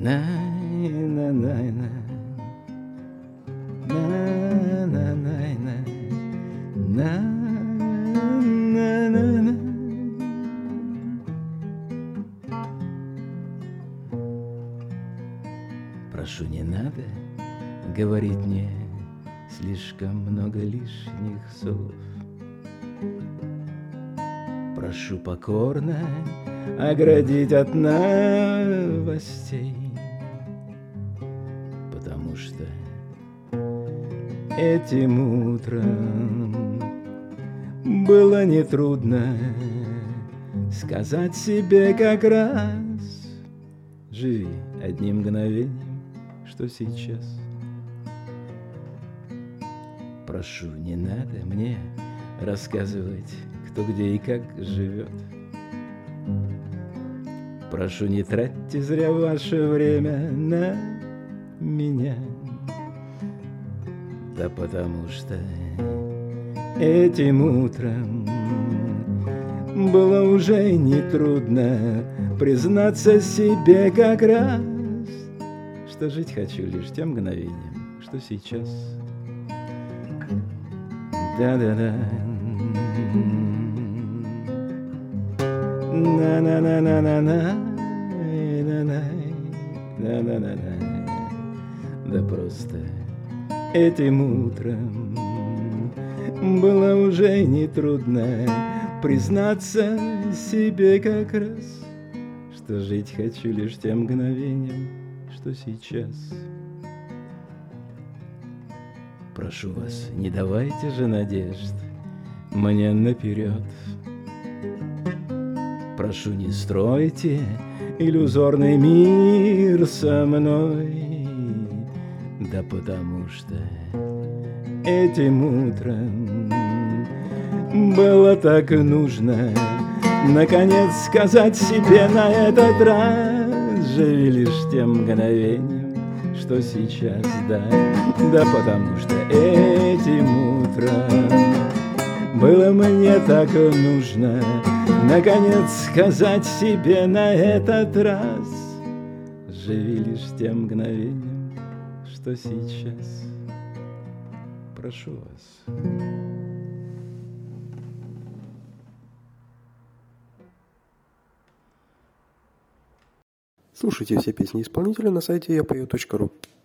на на на на на на на на на на на. Прошу, не надо говорить мне слишком много лишних слов. Прошу покорно оградить от новостей, потому что этим утром было нетрудно сказать себе как раз: живи одним мгновением, что сейчас. Прошу, не надо мне рассказывать, кто где и как живет. Прошу, не тратьте зря ваше время на меня. Да потому что этим утром было уже нетрудно признаться себе как раз, что жить хочу лишь тем мгновением, что сейчас. Да-да-да. На-на-на-на-на-на. На-на-на-на. Да просто этим утром было уже нетрудно признаться себе как раз, что жить хочу лишь тем мгновением, что сейчас. Прошу вас, не давайте же надежд мне наперед. Прошу, не стройте иллюзорный мир со мной. Да потому что этим утром было так нужно наконец сказать себе на этот раз: живи лишь тем мгновением, что сейчас, да. Да потому что этим утром было мне так нужно наконец сказать себе на этот раз: живи лишь тем мгновением, что сейчас. Прошу вас. Слушайте все песни исполнителя на сайте yapою.ru.